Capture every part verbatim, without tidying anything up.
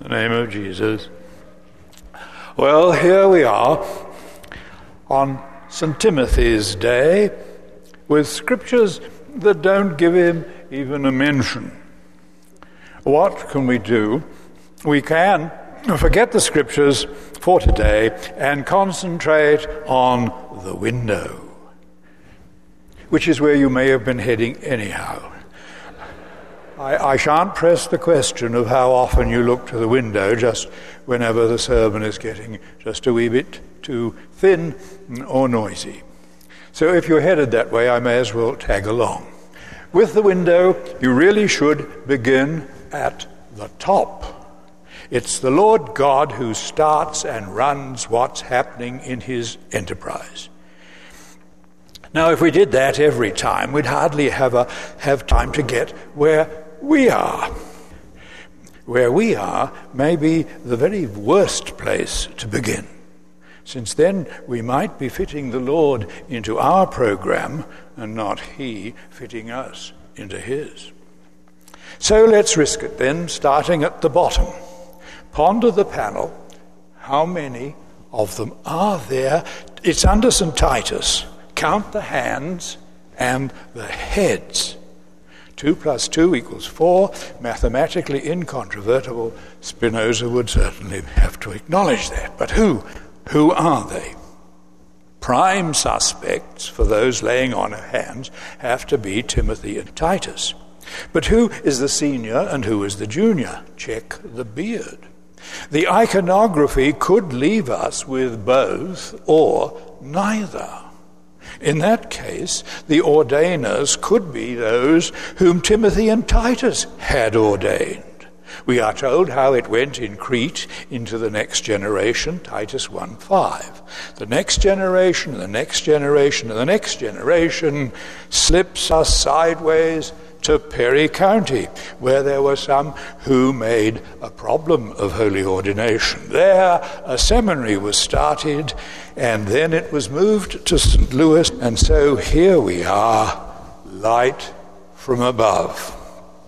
In the name of Jesus. Well, here we are on Saint Timothy's Day with scriptures that don't give him even a mention. What can we do? We can forget the scriptures for today and concentrate on the window, which is where you may have been heading anyhow. I, I shan't press the question of how often you look to the window just whenever the sermon is getting just a wee bit too thin or noisy. So if you're headed that way, I may as well tag along. With the window, you really should begin at the top. It's the Lord God who starts and runs what's happening in his enterprise. Now, if we did that every time, we'd hardly have a, have time to get where we are. Where we are may be the very worst place to begin, since then we might be fitting the Lord into our program and not he fitting us into his. So let's risk it then, starting at the bottom. Ponder the panel. How many of them are there? It's under Saint Titus. Count the hands and the heads. Two plus two equals four. Mathematically incontrovertible. Spinoza would certainly have to acknowledge that. But who? Who are they? Prime suspects for those laying on of hands have to be Timothy and Titus. But who is the senior and who is the junior? Check the beard. The iconography could leave us with both or neither. In that case, the ordainers could be those whom Timothy and Titus had ordained. We are told how it went in Crete into the next generation, Titus one five. The next generation, the next generation, and the next generation slips us sideways to Perry County, where there were some who made a problem of holy ordination. There, a seminary was started, and then it was moved to Saint Louis, and so here we are, light from above.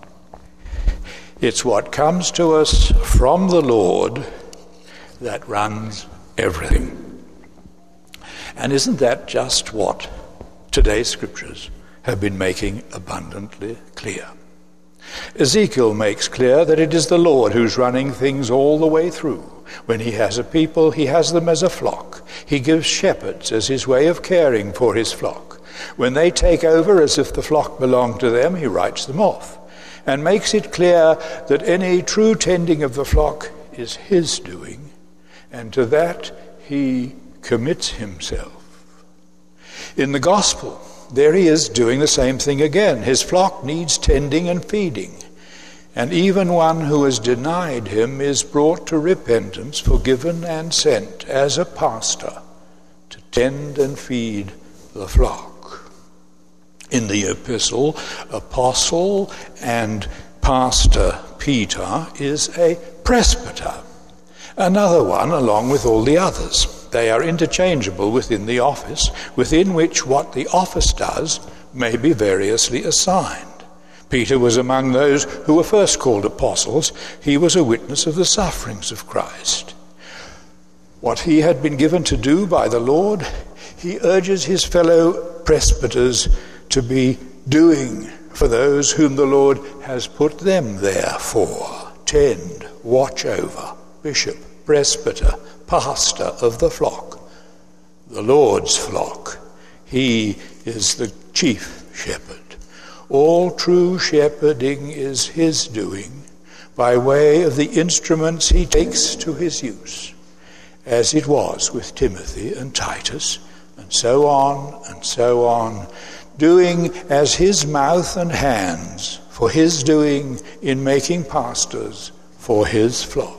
It's what comes to us from the Lord that runs everything. And isn't that just what today's scriptures have been making abundantly clear? Ezekiel makes clear that it is the Lord who's running things all the way through. When he has a people, he has them as a flock. He gives shepherds as his way of caring for his flock. When they take over as if the flock belonged to them, he writes them off and makes it clear that any true tending of the flock is his doing, and to that he commits himself. In the gospel, there he is doing the same thing again. His flock needs tending and feeding. And even one who has denied him is brought to repentance, forgiven and sent as a pastor to tend and feed the flock. In the epistle, apostle and pastor Peter is a presbyter. Another one along with all the others. They are interchangeable within the office, within which what the office does may be variously assigned. Peter was among those who were first called apostles. He was a witness of the sufferings of Christ. What he had been given to do by the Lord, he urges his fellow presbyters to be doing for those whom the Lord has put them there for. Tend, watch over, bishop, presbyter, pastor of the flock, the Lord's flock. He is the chief shepherd. All true shepherding is his doing by way of the instruments he takes to his use, as it was with Timothy and Titus, and so on and so on, doing as his mouth and hands for his doing in making pastors for his flock.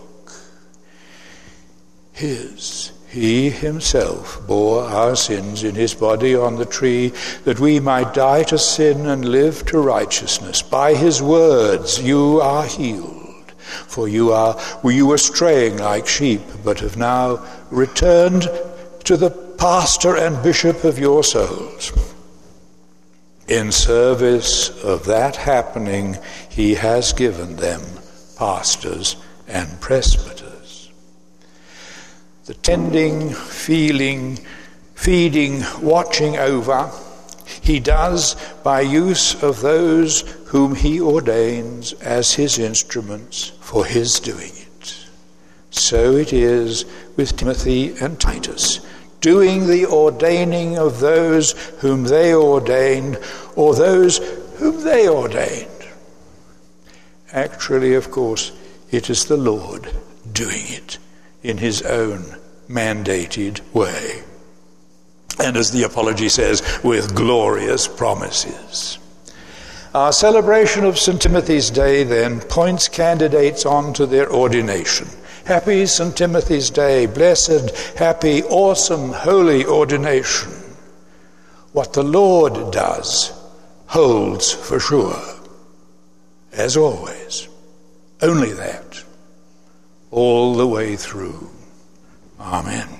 His, he himself bore our sins in his body on the tree, that we might die to sin and live to righteousness. By his words you are healed. For you are, you were straying like sheep, but have now returned to the pastor and bishop of your souls. In service of that happening, he has given them pastors and presbyters. The tending, feeling, feeding, watching over, he does by use of those whom he ordains as his instruments for his doing it. So it is with Timothy and Titus, doing the ordaining of those whom they ordained, or those whom they ordained. Actually, of course, it is the Lord doing it in his own mandated way. And as the Apology says, with glorious promises. Our celebration of Saint Timothy's Day then points candidates on to their ordination. Happy Saint Timothy's Day, blessed, happy, awesome, holy ordination. What the Lord does holds for sure, as always. Only that, all the way through. Amen.